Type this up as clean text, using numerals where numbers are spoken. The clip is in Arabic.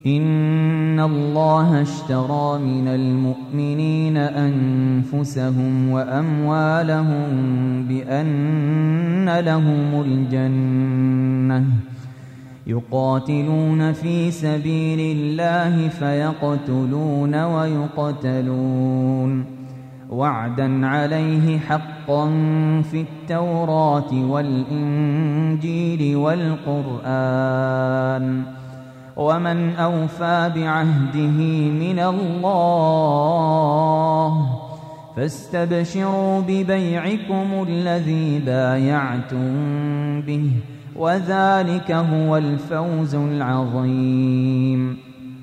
إن الله اشترى من المؤمنين أنفسهم وأموالهم بأن لهم الجنة يقاتلون في سبيل الله فيقتلون ويقتلون وعدا عليه حقا في التوراة والإنجيل والقرآن ومن أوفى بعهده من الله فاستبشروا ببيعكم الذي بايعتم به وذلك هو الفوز العظيم.